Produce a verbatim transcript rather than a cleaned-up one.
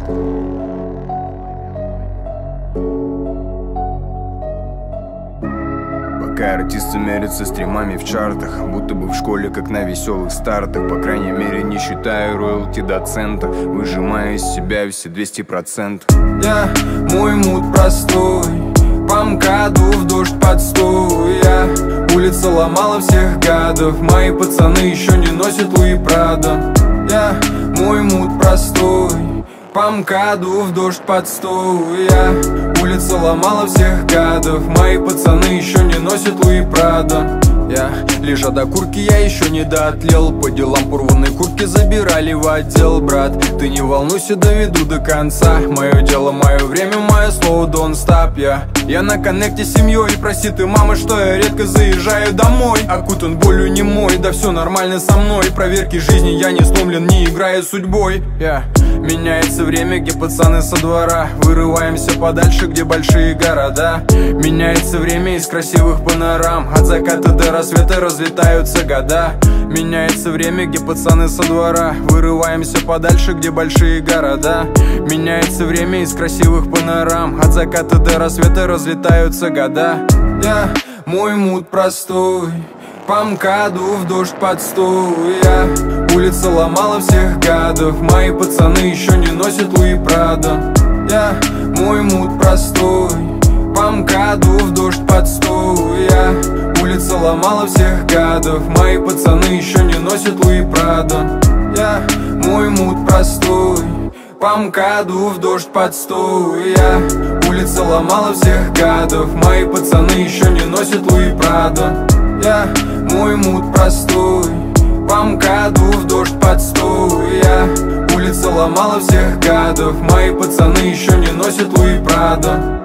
Пока артисты мерятся стримами в чартах, будто бы в школе, как на веселых стартах. По крайней мере, не считаю роялти до цента, выжимая из себя все двести процентов. Я, мой мут простой, по МКАДу в дождь под стой. Я, улица ломала всех гадов, мои пацаны еще не носят Луи Прадо. Я, мой мут простой, по МКАДу в дождь под стой. Я, улица ломала всех гадов, мои пацаны еще не носят Луи Прадо. Я, лежа до курки, я еще не доотлел. По делам порванной куртки забирали в отдел. Брат, ты не волнуйся, доведу до конца. Мое дело, мое время, мое слово, don't stop. Я, я на коннекте с семьей, прости ты, мама, что я редко заезжаю домой. Окутан болью не мой, да все нормально со мной. Проверки жизни, я не сломлен, не играя судьбой. Я, меняется время, где пацаны со двора. Вырываемся подальше, где большие города. Меняется время из красивых панорам. От заката до рассвета разлетаются года. Меняется время, где пацаны со двора. Вырываемся подальше, где большие города. Меняется время из красивых панорам. От заката до рассвета разлетаются года. Я, мой мут простой, по МКАДу в дождь под стой. Я, улица ломала всех гадов, мои пацаны еще не носят Луи Прадо. Я, мой мут простой, по МКАДу в дождь под стой. Я, улица ломала всех гадов, мои пацаны еще не носят Луи Прадо. Я, мой мут простой, по МКАДу в дождь под стой. Я, улица ломала всех гадов, мои пацаны еще не носят Луи Прадо. Я, мой мут простой, по МКАДу в дождь под стой. Я, улица ломала всех гадов, мои пацаны еще не носят Луи Прадо.